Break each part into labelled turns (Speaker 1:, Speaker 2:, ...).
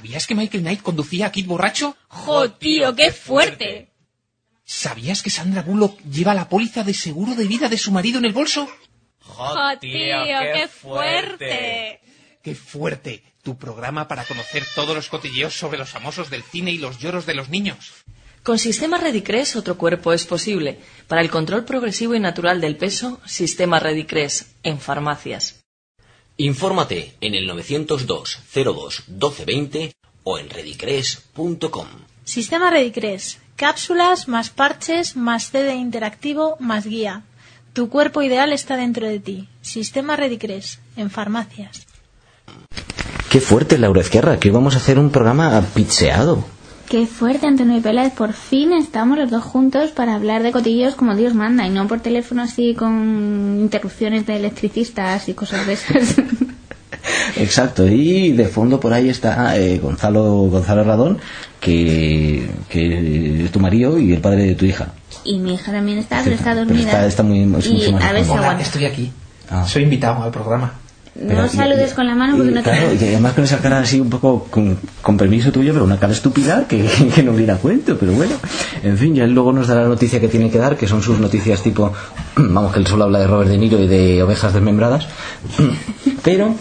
Speaker 1: ¿Sabías que Michael Knight conducía a Kid borracho?
Speaker 2: ¡Jo, tío, qué fuerte!
Speaker 1: ¿Sabías que Sandra Bullock lleva la póliza de seguro de vida de su marido en el bolso?
Speaker 2: ¡Jo, tío, qué fuerte!
Speaker 1: ¡Qué fuerte! Tu programa para conocer todos los cotilleos sobre los famosos del cine y los lloros de los niños.
Speaker 3: Con Sistema Redicres otro cuerpo es posible. Para el control progresivo y natural del peso, Sistema Redicres en farmacias.
Speaker 4: Infórmate en el 902 02 12 20 o en redicres.com.
Speaker 5: Sistema Redicres. Cápsulas, más parches, más CD interactivo, más guía. Tu cuerpo ideal está dentro de ti. Sistema Redicres en farmacias.
Speaker 6: Qué fuerte, Laura Ezquerra, que hoy vamos a hacer un programa pizzeado.
Speaker 7: Qué fuerte, Antonio y Peláez. Por fin estamos los dos juntos para hablar de cotilleos como Dios manda y no por teléfono así con interrupciones de electricistas y cosas de esas.
Speaker 6: Exacto, y de fondo por ahí está Gonzalo Radón, que es tu marido y el padre de tu hija.
Speaker 7: Y mi hija también está, pero está dormida.
Speaker 6: Está muy
Speaker 7: y a ver si aguanta.
Speaker 1: Estoy aquí. Soy invitado al programa.
Speaker 7: No saludes con la mano porque no te...
Speaker 6: Claro, y además con esa cara así un poco con permiso tuyo, pero una cara estúpida que no viene a cuento, pero bueno. En fin, ya él luego nos dará la noticia que tiene que dar, que son sus noticias tipo... Vamos, que él solo habla de Robert De Niro y de ovejas desmembradas. Pero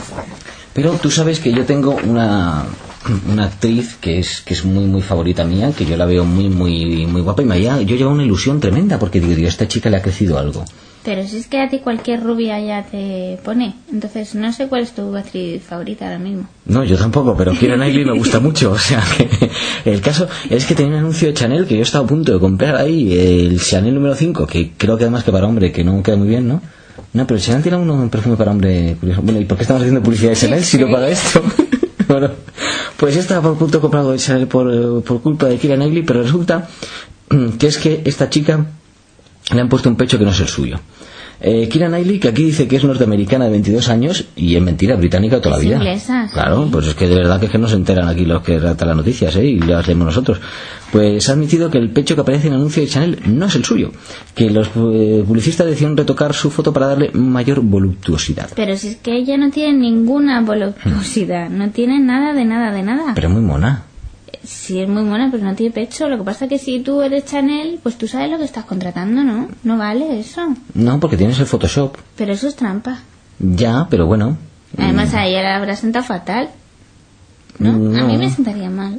Speaker 6: tú sabes que yo tengo una actriz que es muy muy favorita mía, que yo la veo muy muy muy guapa, y yo llevo una ilusión tremenda porque digo, a esta chica le ha crecido algo.
Speaker 7: Pero si es que a ti cualquier rubia ya te pone. Entonces no sé cuál es tu actriz favorita ahora mismo.
Speaker 6: No, yo tampoco, pero Keira Knightley me gusta mucho. O sea, que el caso es que tenía un anuncio de Chanel que yo estaba a punto de comprar ahí, el Chanel número 5, que creo que además que para hombre, que no queda muy bien, ¿no? No, pero Chanel tiene un perfume para hombre curioso. Bueno, ¿y por qué estamos haciendo publicidad de Chanel si no paga esto? Bueno, pues estaba por punto de comprado de Chanel por culpa de Keira Knightley, pero resulta que es que esta chica le han puesto un pecho que no es el suyo. Keira Knightley, que aquí dice que es norteamericana de 22 años y es mentira, británica toda la vida.
Speaker 7: Inglesa,
Speaker 6: claro,
Speaker 7: sí.
Speaker 6: Pues es que de verdad que no se enteran aquí los que redactan las noticias, y las leemos nosotros. Pues ha admitido que el pecho que aparece en el anuncio de Chanel no es el suyo, que los publicistas decidieron retocar su foto para darle mayor voluptuosidad.
Speaker 7: Pero si es que ella no tiene ninguna voluptuosidad, no tiene nada de nada.
Speaker 6: Pero muy mona.
Speaker 7: Sí, es muy buena, pero no tiene pecho. Lo que pasa es que si tú eres Chanel, pues tú sabes lo que estás contratando, ¿no? No vale eso.
Speaker 6: No, porque tienes el Photoshop.
Speaker 7: Pero eso es trampa.
Speaker 6: Ya, pero bueno.
Speaker 7: Además a ella le habrá sentado fatal, ¿no? A mí me sentaría mal.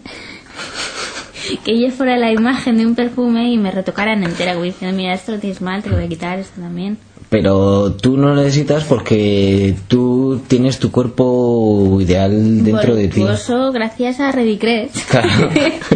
Speaker 7: Que ella fuera la imagen de un perfume y me retocaran entera, como diciendo, mira, esto lo tienes mal, te lo voy a quitar, esto también.
Speaker 6: Pero tú no lo necesitas porque tú tienes tu cuerpo ideal dentro de ti.
Speaker 7: Voluptuoso gracias a Redicres.
Speaker 6: Claro.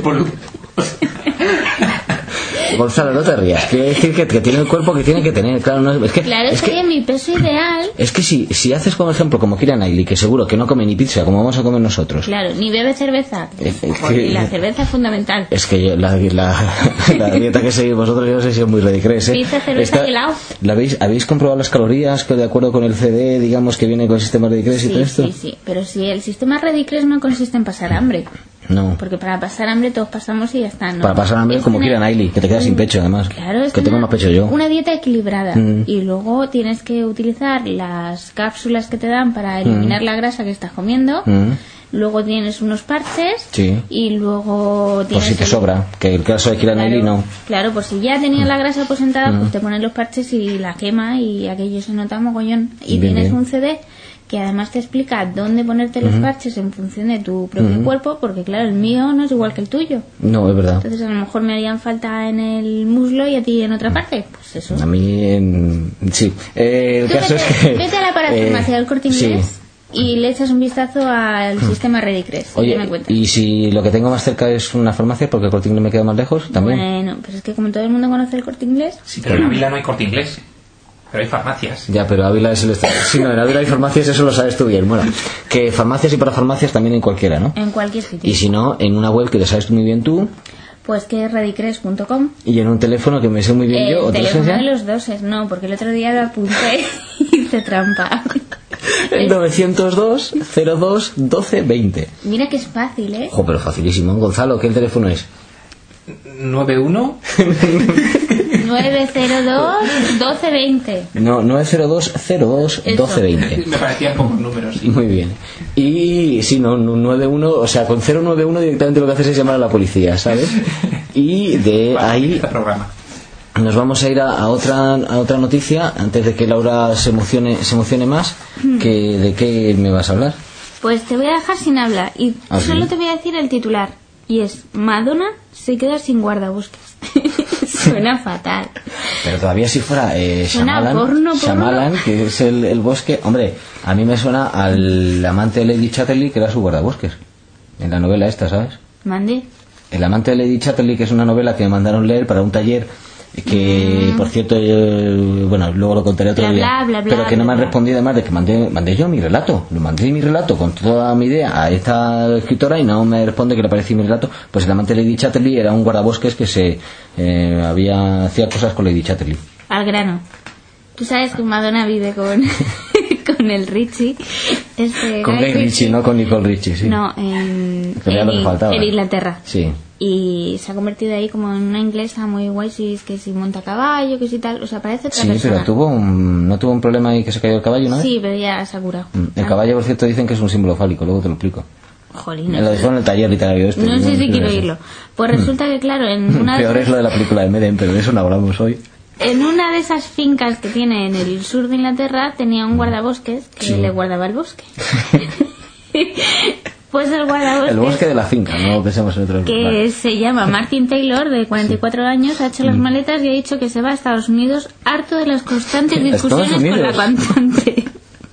Speaker 6: Gonzalo, no te rías. Quiere decir que tiene el cuerpo que tiene que tener. Claro, no, es que
Speaker 7: mi peso ideal.
Speaker 6: Es que si haces, como ejemplo, como Keira Knightley, que seguro que no come ni pizza como vamos a comer nosotros.
Speaker 7: Claro, ni bebe cerveza. Porque la cerveza es fundamental.
Speaker 6: Es que la dieta que seguís vosotros, yo no sé si es muy Redicres, ¿eh?
Speaker 7: Pizza, cerveza y helado.
Speaker 6: ¿Habéis comprobado las calorías que de acuerdo con el CD, digamos, que viene con el sistema Redicres y todo esto?
Speaker 7: Sí, pero si el sistema Redicres no consiste en pasar hambre.
Speaker 6: No.
Speaker 7: Porque para pasar hambre todos pasamos y ya está, ¿no?
Speaker 6: Para pasar hambre es como Keira Knightley, que te quedas sin pecho además.
Speaker 7: Claro, es
Speaker 6: que tengo más pecho yo.
Speaker 7: Una dieta equilibrada. Y luego tienes que utilizar las cápsulas que te dan para eliminar la grasa que estás comiendo. Luego tienes unos parches.
Speaker 6: Sí.
Speaker 7: Y luego tienes...
Speaker 6: Por si te sobra, que el caso de Keira Knightley no.
Speaker 7: Claro, pues si ya tenías la grasa aposentada, pues te pones los parches y la quema y aquello se nota mogollón. Y
Speaker 6: bien,
Speaker 7: tienes
Speaker 6: bien.
Speaker 7: un CD que además te explica dónde ponerte los parches en función de tu propio cuerpo, porque claro, el mío no es igual que el tuyo.
Speaker 6: No, es verdad.
Speaker 7: Entonces a lo mejor me harían falta en el muslo y a ti en otra parte. Pues eso.
Speaker 6: A mí, sí. El caso es que...
Speaker 7: Vete a la parafarmacia del Corte Inglés y le echas un vistazo al sistema Redicres.
Speaker 6: Oye, y si lo que tengo más cerca es una farmacia, porque el Corte Inglés me queda más lejos, también.
Speaker 7: Bueno, pero es que como todo el mundo conoce el Corte Inglés...
Speaker 1: Sí, pero en Ávila no hay Corte Inglés. Pero hay farmacias.
Speaker 6: Ya, pero Ávila es el estado. Sí, no, en Ávila hay farmacias, eso lo sabes tú bien. Bueno, que farmacias y parafarmacias también en cualquiera, ¿no?
Speaker 7: En cualquier sitio.
Speaker 6: Y si no, en una web que lo sabes muy bien tú.
Speaker 7: Pues que es redicres.com.
Speaker 6: Y en un teléfono que me sé muy bien yo.
Speaker 7: El teléfono de los doses, no, porque el otro día lo apunté y hice trampa.
Speaker 6: El 902 02 12 20.
Speaker 7: Mira que es fácil, ¿eh?
Speaker 6: Ojo, pero facilísimo. Gonzalo, ¿qué el teléfono es?
Speaker 1: 91
Speaker 7: 902-1220.
Speaker 6: No, 902-02-1220.
Speaker 1: Me parecían pocos números.
Speaker 6: Muy bien. Y sí, no, 91, o sea, con 091 directamente lo que haces es llamar a la policía, ¿sabes? Y de ahí nos vamos a ir a otra noticia antes de que Laura se emocione más. ¿De qué me vas a hablar?
Speaker 7: Pues te voy a dejar sin hablar y solo te voy a decir el titular. Y es: Madonna se queda sin guardabosques. Suena fatal.
Speaker 6: Pero todavía si fuera Shyamalan, que es el bosque. Hombre, a mí me suena al amante de Lady Chatterley, que era su guardabosques. En la novela esta, ¿sabes?
Speaker 7: ¿Mande?
Speaker 6: El amante de Lady Chatterley, que es una novela que me mandaron leer para un taller. Que por cierto, bueno, luego lo contaré otro día, pero que no me han respondido, además de que mandé yo mi relato con toda mi idea a esta escritora y no me responde que le parecía mi relato. Pues el amante de Lady Chatterley era un guardabosques que hacía cosas con Lady Chatterley.
Speaker 7: Al grano. Tú sabes que Madonna vive con el Richie.
Speaker 6: Con Guy Ritchie, no con Nicole Richie, sí.
Speaker 7: No, en Inglaterra.
Speaker 6: Sí.
Speaker 7: Y se ha convertido ahí como en una inglesa muy guay, que si monta a caballo, que si tal, o sea, parece otra persona.
Speaker 6: Sí, pero no tuvo un problema ahí que se cayó el caballo, ¿no?
Speaker 7: Sí, pero ya se ha curado.
Speaker 6: El caballo, por cierto, dicen que es un símbolo fálico, luego te lo explico.
Speaker 7: Jolín.
Speaker 6: Me lo dijeron en el taller literario este.
Speaker 7: No sé si quiero oírlo. Pues resulta que, claro, en una
Speaker 6: Peor es lo de la película de Meden, pero de eso no hablamos hoy.
Speaker 7: En una de esas fincas que tiene en el sur de Inglaterra tenía un guardabosques que le guardaba el bosque. Pues el guardabosques...
Speaker 6: El bosque de la finca, no pensemos en otro.
Speaker 7: Que se llama Martin Taylor, de 44 años, ha hecho las maletas y ha dicho que se va a Estados Unidos harto de las constantes discusiones con la cantante.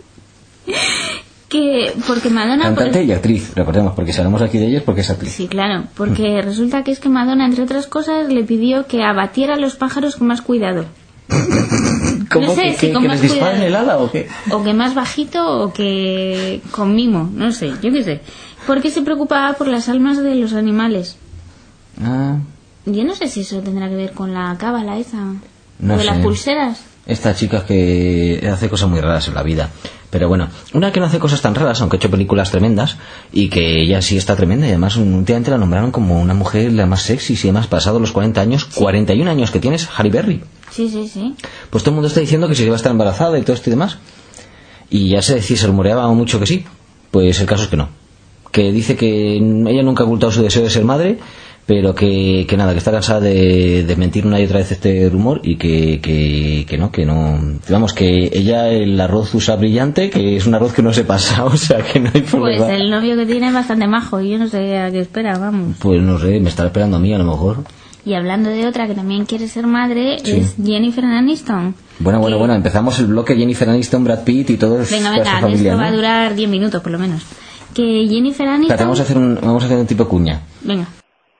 Speaker 7: Porque Madonna...
Speaker 6: Cantante y actriz, recordemos, porque sabemos aquí de ellos porque es actriz.
Speaker 7: Sí, claro, porque resulta que es que Madonna, entre otras cosas, le pidió que abatiera a los pájaros con más cuidado.
Speaker 6: ¿Cómo? No sé,
Speaker 7: si con
Speaker 6: que
Speaker 7: más
Speaker 6: les disparen el ala o qué?
Speaker 7: O que más bajito o que con mimo, no sé, yo qué sé. Porque se preocupaba por las almas de los animales. Yo no sé si eso tendrá que ver con la cábala esa.
Speaker 6: No
Speaker 7: o de
Speaker 6: sé.
Speaker 7: Las pulseras.
Speaker 6: Esta chica que hace cosas muy raras en la vida. Pero bueno, una que no hace cosas tan raras, aunque ha hecho películas tremendas, y que ella sí está tremenda, y además últimamente la nombraron como una mujer la más sexy, y además pasado los 40 años, 41 años que tienes, Halle Berry.
Speaker 7: Sí, sí, sí.
Speaker 6: Pues todo el mundo está diciendo que se iba a estar embarazada y todo esto y demás. Y ya se decía, se rumoreaba mucho que sí. Pues el caso es que no. Que dice que ella nunca ha ocultado su deseo de ser madre, pero que nada, que está cansada de mentir una y otra vez este rumor y que no, vamos, que ella el arroz usa brillante, que es un arroz que no se pasa, o sea que no hay problema.
Speaker 7: Pues el novio que tiene es bastante majo y yo no sé a qué espera, vamos.
Speaker 6: Pues no sé, me estará esperando a mí a lo mejor.
Speaker 7: Y hablando de otra que también quiere ser madre, es Jennifer Aniston.
Speaker 6: Bueno, empezamos el bloque Jennifer Aniston, Brad Pitt y todo eso.
Speaker 7: Venga, que esto va a durar 10 minutos por lo menos. Que Jennifer Aniston...
Speaker 6: Espérate, vamos a hacer un tipo cuña.
Speaker 7: Venga.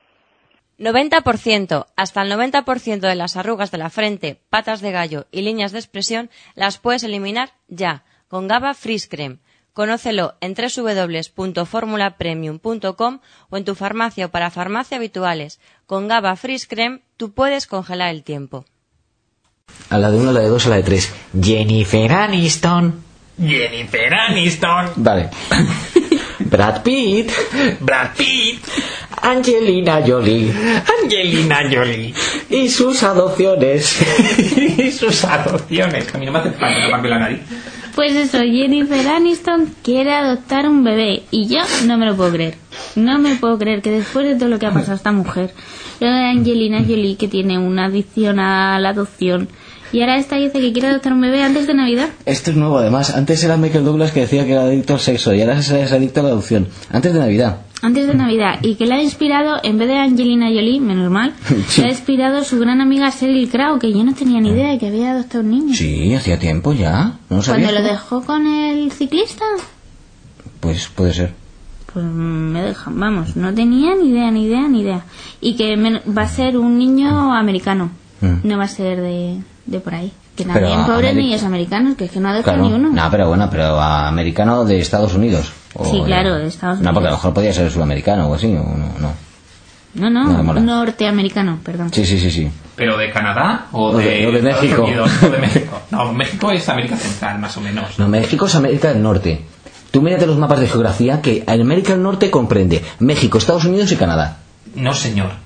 Speaker 8: 90%, hasta el 90% de las arrugas de la frente, patas de gallo y líneas de expresión las puedes eliminar ya, con GABA Freeze Cream. Conócelo en www.formulapremium.com o en tu farmacia o para farmacia habituales. Con GABA Freeze Cream tú puedes congelar el tiempo.
Speaker 6: A la de 1, a la de 2, a la de 3. Jennifer Aniston.
Speaker 1: Jennifer Aniston.
Speaker 6: Vale. Brad Pitt.
Speaker 1: Brad Pitt.
Speaker 6: Angelina Jolie.
Speaker 1: Angelina Jolie.
Speaker 6: Y sus adopciones.
Speaker 1: Y sus adopciones. A mí no me hace falta tocarme la nariz.
Speaker 7: Pues eso, Jennifer Aniston quiere adoptar un bebé y yo no me lo puedo creer. No me puedo creer que después de todo lo que ha pasado esta mujer, lo de Angelina Jolie, que tiene una adicción a la adopción, y ahora esta dice que quiere adoptar un bebé antes de Navidad.
Speaker 6: Esto es nuevo, además. Antes era Michael Douglas que decía que era adicto al sexo y ahora es adicto a la adopción. Antes de Navidad.
Speaker 7: Antes de Navidad. Y que le ha inspirado, en vez de Angelina Jolie, menos mal, sí, le ha inspirado su gran amiga Sheryl Crow, que yo no tenía ni idea de que había adoptado un niño.
Speaker 6: Sí, hacía tiempo ya. ¿No sabías?
Speaker 7: ¿Cuando lo dejó con el ciclista?
Speaker 6: Pues puede ser.
Speaker 7: Pues me dejan, vamos, no tenía ni idea. Y que va a ser un niño americano, no va a ser de por ahí. Que también pobres niños americanos, que es que no ha dejado ni uno.
Speaker 6: No, pero bueno, pero americano de Estados Unidos.
Speaker 7: Sí, claro, de Estados Unidos.
Speaker 6: No, porque a lo mejor podía ser sudamericano o así, o no.
Speaker 7: No, norteamericano, perdón.
Speaker 6: Sí.
Speaker 1: ¿Pero de Canadá o
Speaker 6: de México?
Speaker 1: O de México. No, México es América Central, más o menos.
Speaker 6: No, México es América del Norte. Tú mírate los mapas de geografía, que América del Norte comprende México, Estados Unidos y Canadá.
Speaker 1: No, señor.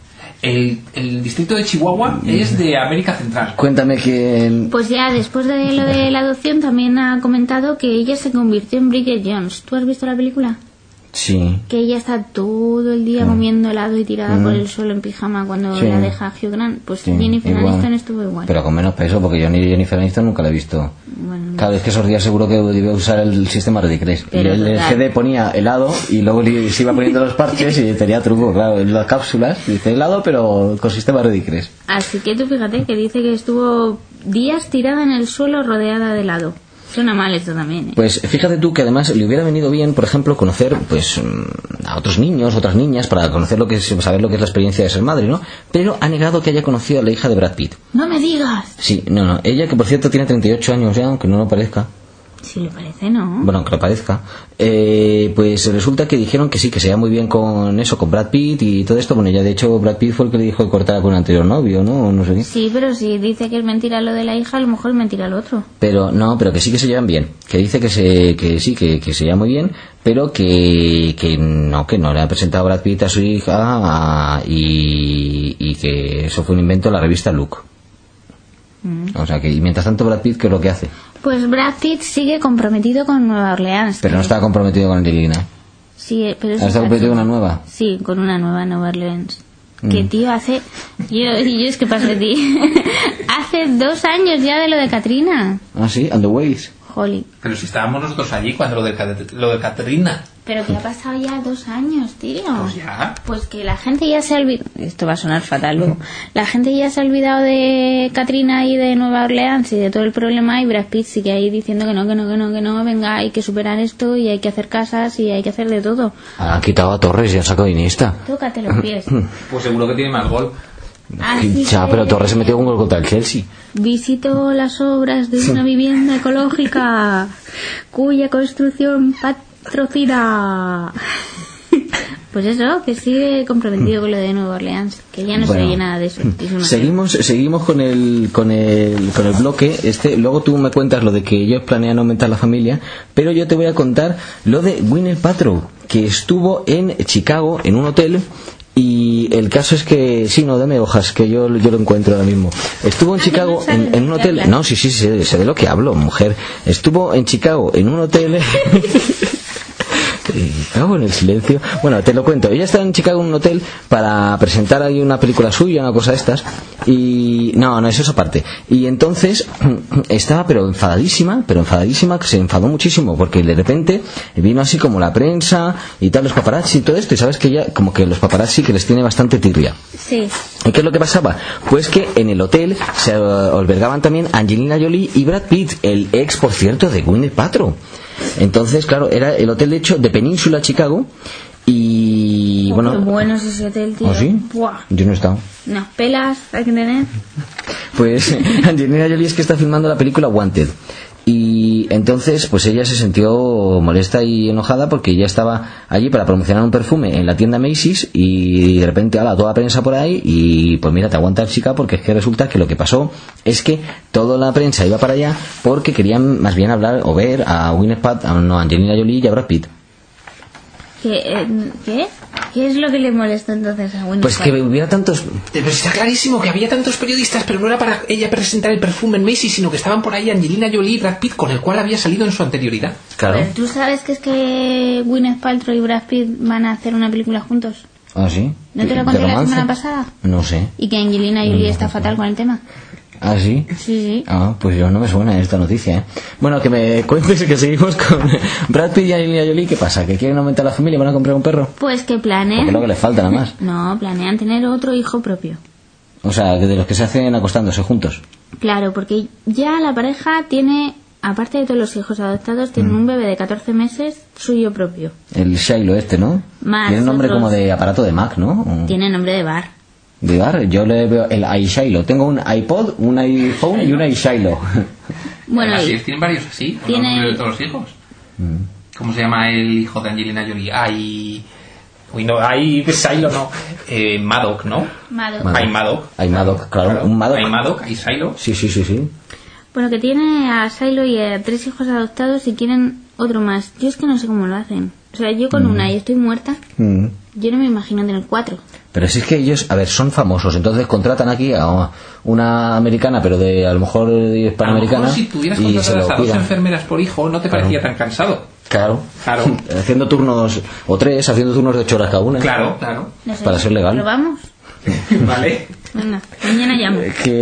Speaker 1: El distrito de Chihuahua es de América Central.
Speaker 6: Cuéntame que...
Speaker 7: Pues ya, después de lo de la adopción, también ha comentado que ella se convirtió en Bridget Jones. ¿Tú has visto la película?
Speaker 6: Sí.
Speaker 7: Que ella está todo el día comiendo helado y tirada por el suelo en pijama cuando la deja Hugh Grant. Pues
Speaker 6: Sí,
Speaker 7: Jennifer
Speaker 6: igual.
Speaker 7: Aniston estuvo igual.
Speaker 6: Pero con menos peso, porque yo ni Jennifer Aniston nunca la he visto.
Speaker 7: Bueno,
Speaker 6: Claro, es que esos días seguro que debía usar el sistema Redicres. Y
Speaker 7: Pero
Speaker 6: el
Speaker 7: total.
Speaker 6: GD ponía helado y luego se iba poniendo los parches y tenía truco, claro, en las cápsulas. Dice helado, pero con sistema Redicres.
Speaker 7: Así que tú fíjate que dice que estuvo días tirada en el suelo rodeada de helado. Suena mal esto también, ¿eh?
Speaker 6: Pues fíjate tú que además le hubiera venido bien, por ejemplo, conocer pues a otros niños, otras niñas, para conocer saber lo que es la experiencia de ser madre, ¿no? Pero ha negado que haya conocido a la hija de Brad Pitt.
Speaker 7: ¡No me digas!
Speaker 6: Sí, no, ella que por cierto tiene 38 años ya, aunque no lo parezca.
Speaker 7: Si le parece, ¿no?
Speaker 6: Bueno, aunque lo parezca. Pues resulta que dijeron que sí, que se lleva muy bien con Brad Pitt y todo esto. Bueno, ya de hecho Brad Pitt fue el que le dijo que cortara con el anterior novio, ¿no? O no sé qué.
Speaker 7: Sí, pero si dice que es mentira lo de la hija, a lo mejor es mentira lo otro.
Speaker 6: Pero que sí que se llevan bien. Que dice que se lleva muy bien, pero que no le ha presentado Brad Pitt a su hija y que eso fue un invento de la revista Look. O sea que, y mientras tanto Brad Pitt, ¿qué es lo que hace?
Speaker 7: Pues Brad Pitt sigue comprometido con Nueva Orleans.
Speaker 6: Pero no estaba comprometido con Angelina.
Speaker 7: Sí, pero
Speaker 6: ¿Está comprometido con una nueva?
Speaker 7: Sí, con una nueva Nueva Orleans. Que tío, yo es que paso de ti. Hace 2 años ya de lo de Katrina.
Speaker 6: Ah, sí, and the ways.
Speaker 7: Jolly.
Speaker 1: Pero si estábamos nosotros allí cuando lo de Katrina.
Speaker 7: Pero que ha pasado ya 2 años, tío.
Speaker 1: Pues ya.
Speaker 7: Pues que la gente ya se ha olvidado. Esto va a sonar fatal luego. La gente ya se ha olvidado de Katrina y de Nueva Orleans y de todo el problema. Y Brad Pitt sigue ahí diciendo que no. Venga, hay que superar esto y hay que hacer casas y hay que hacer de todo.
Speaker 6: Ha quitado a Torres y ha sacado a Iniesta.
Speaker 7: Tócate los pies.
Speaker 1: Pues seguro que tiene más gol.
Speaker 7: Así
Speaker 6: Ya, pero Torres se metió un gol contra el Chelsea.
Speaker 7: Visito las obras de una vivienda ecológica cuya construcción patrocina. Pues eso, que sigue comprometido con lo de Nueva Orleans, que ya no se oye nada de eso.
Speaker 6: Seguimos con el bloque este. Luego tú me cuentas lo de que ellos planean aumentar la familia, pero yo te voy a contar lo de Gwyneth Paltrow, que estuvo en Chicago en un hotel. Y el caso es que, sí, no, dame hojas, que yo lo encuentro ahora mismo. Estuvo en Chicago en un hotel. No, sí, sé de lo que hablo, mujer. Estuvo en Chicago en un hotel. Cago en el silencio. Bueno, te lo cuento. Ella estaba en Chicago en un hotel para presentar ahí una película suya, una cosa de estas. Y no, eso es aparte. Y entonces estaba pero enfadadísima, que se enfadó muchísimo porque de repente vino así como la prensa y tal, los paparazzi y todo esto. Y sabes que ella, como que los paparazzi que les tiene bastante tirria.
Speaker 7: Sí.
Speaker 6: ¿Y qué es lo que pasaba? Pues que en el hotel se albergaban también Angelina Jolie y Brad Pitt, el ex, por cierto, de Gwyneth Paltrow. Entonces, claro, era el hotel de hecho de Península, Chicago. Y bueno.
Speaker 7: Qué bueno es ese hotel, tío.
Speaker 6: ¿Oh, sí?
Speaker 7: Buah.
Speaker 6: Yo no he estado.
Speaker 7: Unas pelas hay que tener.
Speaker 6: Pues Angelina Jolie es que está filmando la película Wanted. Y entonces pues ella se sintió molesta y enojada porque ella estaba allí para promocionar un perfume en la tienda Macy's y de repente toda la prensa por ahí y pues mira, te aguanta chica, porque es que resulta que lo que pasó es que toda la prensa iba para allá porque querían más bien hablar o ver a Angelina Jolie y a Brad Pitt.
Speaker 7: ¿Qué? ¿Qué es lo que le molesta entonces a Winnie?
Speaker 6: Pues que hubiera tantos...
Speaker 1: Pero está clarísimo que había tantos periodistas, pero no era para ella presentar el perfume en Macy's, sino que estaban por ahí Angelina Jolie y Brad Pitt, con el cual había salido en su anterioridad.
Speaker 6: Claro.
Speaker 7: Pero tú sabes que es que Gwyneth Paltrow y Brad Pitt van a hacer una película juntos.
Speaker 6: ¿Ah, sí?
Speaker 7: ¿No te lo conté la semana pasada?
Speaker 6: No sé.
Speaker 7: Y que Angelina Jolie está fatal con el tema.
Speaker 6: ¿Ah, sí?
Speaker 7: Sí.
Speaker 6: Ah, pues yo no me suena esta noticia, ¿eh? Bueno, que me cuentes que seguimos con Brad Pitt y Angelina Jolie. ¿Qué pasa? ¿Que quieren aumentar la familia y van a comprar un perro?
Speaker 7: Pues que planean...
Speaker 6: Porque es lo que les falta, nada más.
Speaker 7: No, planean tener otro hijo propio.
Speaker 6: O sea, de los que se hacen acostándose juntos.
Speaker 7: Claro, porque ya la pareja tiene, aparte de todos los hijos adoptados, tiene un bebé de 14 meses suyo propio.
Speaker 6: El Shiloh este, ¿no?
Speaker 7: Más
Speaker 6: tiene nombre
Speaker 7: otros...
Speaker 6: como de aparato de Mac, ¿no?
Speaker 7: Tiene nombre de bar.
Speaker 6: De bar, yo le veo el iShiloh. Tengo un iPod, un iPhone y un iShiloh.
Speaker 7: Bueno,
Speaker 1: así tienen varios así, con
Speaker 7: tiene...
Speaker 1: los nombres de todos los hijos. ¿Cómo se llama el hijo de Angelina Jolie? Shiloh no. Maddox, ¿no?
Speaker 7: Maddox.
Speaker 6: Maddox, claro. Un Maddox.
Speaker 1: Maddox, Shiloh.
Speaker 6: Sí.
Speaker 7: Bueno, que tiene a Shiloh y a 3 hijos adoptados y quieren otro más. Yo es que no sé cómo lo hacen. O sea, yo con una y estoy muerta. Yo no me imagino tener 4.
Speaker 6: Pero si es que ellos, a ver, son famosos, entonces contratan aquí a una americana, pero de a lo mejor hispanoamericana.
Speaker 1: A lo mejor si tuvieras contratadas a 2 enfermeras por hijo, no te parecía tan cansado.
Speaker 6: Claro. Haciendo turnos, o 3, haciendo turnos de 8 horas cada una.
Speaker 1: Claro.
Speaker 7: No sé,
Speaker 6: para ser legal.
Speaker 7: ¿Pero vamos?
Speaker 1: Vale.
Speaker 7: Venga, mañana llamo.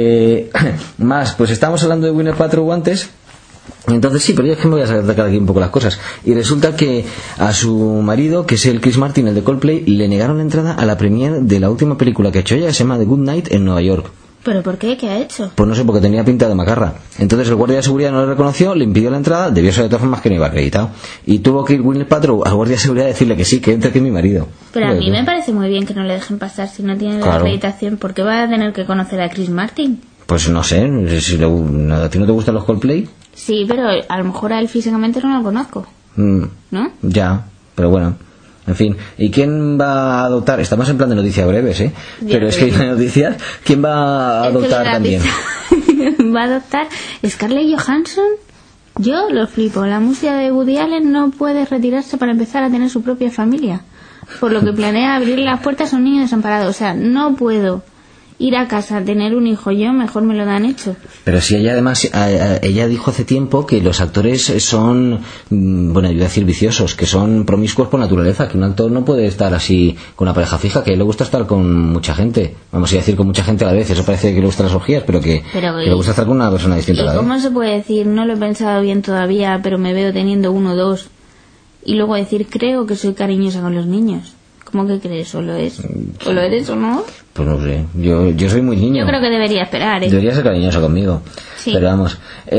Speaker 6: Más, pues estábamos hablando de Gwyneth Paltrow antes. Entonces sí, pero yo es que me voy a sacar aquí un poco las cosas. Y resulta que a su marido, que es el Chris Martin, el de Coldplay, le negaron la entrada a la premiere de la última película que ha hecho ella, se llama The Good Night, en Nueva York.
Speaker 7: ¿Pero por qué? ¿Qué ha hecho?
Speaker 6: Pues no sé, porque tenía pinta de macarra. Entonces el guardia de seguridad no le reconoció, le impidió la entrada, debió ser de todas formas que no iba acreditado. Y tuvo que ir Gwyneth Paltrow al guardia de seguridad a decirle que sí, que entre, que es mi marido.
Speaker 7: Pero a mí me parece muy bien que no le dejen pasar si no tiene la acreditación. ¿Por qué va a tener que conocer a Chris Martin?
Speaker 6: Pues no sé, si ¿a ti no te gustan los Coldplay?
Speaker 7: Sí, pero a lo mejor a él físicamente no lo conozco. ¿No?
Speaker 6: Ya, pero bueno. En fin, ¿y quién va a adoptar? Estamos en plan de noticias breves, ¿eh? Pero es que hay noticias. ¿Quién va a adoptar también?
Speaker 7: ¿Va a adoptar Scarlett Johansson? Yo lo flipo. La música de Woody Allen no puede retirarse para empezar a tener su propia familia. Por lo que planea abrir las puertas a un niño desamparado. O sea, no puedo ir a casa a tener un hijo yo, mejor me lo dan hecho.
Speaker 6: Pero si ella además, ella dijo hace tiempo que los actores son, bueno, yo iba a decir viciosos, que son promiscuos por naturaleza, que un actor no puede estar así con una pareja fija, que a él le gusta estar con mucha gente, vamos a decir con mucha gente a la vez, eso parece que le gustan las orgías, pero que le gusta estar con una persona distinta a la vez.
Speaker 7: ¿Cómo se puede decir, no lo he pensado bien todavía, pero me veo teniendo 1 o 2, y luego decir, creo que soy cariñosa con los niños? ¿Cómo que crees? ¿O lo es? ¿O lo eres o no?
Speaker 6: Pues no sé, yo soy muy niño.
Speaker 7: Yo creo que debería esperar, ¿eh?
Speaker 6: Debería ser cariñoso conmigo.
Speaker 7: Sí.
Speaker 6: Pero vamos.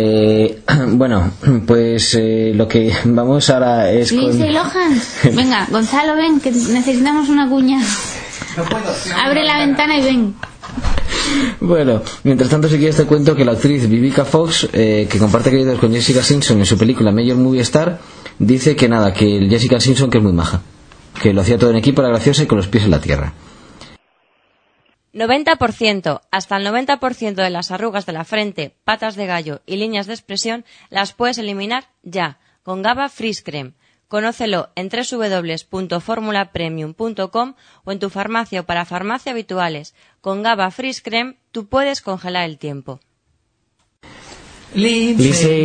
Speaker 6: Bueno, pues lo que vamos ahora es
Speaker 7: Lindsay Lohan. Venga, Gonzalo, ven, que necesitamos una cuña.
Speaker 1: No puedo.
Speaker 7: Abre la ventana y ven.
Speaker 6: Bueno, mientras tanto si quieres te cuento que la actriz Vivica Fox, que comparte créditos con Jessica Simpson en su película Major Movie Star, dice que nada, que el Jessica Simpson que es muy maja, que lo hacía todo en equipo, era graciosa y con los pies en la tierra.
Speaker 8: 90%, hasta el 90% de las arrugas de la frente, patas de gallo y líneas de expresión las puedes eliminar ya, con GABA Freeze Creme. Conócelo en www.formulapremium.com o en tu farmacia o para farmacia habituales. Con GABA Freeze Creme tú puedes congelar el tiempo.
Speaker 1: Lindsay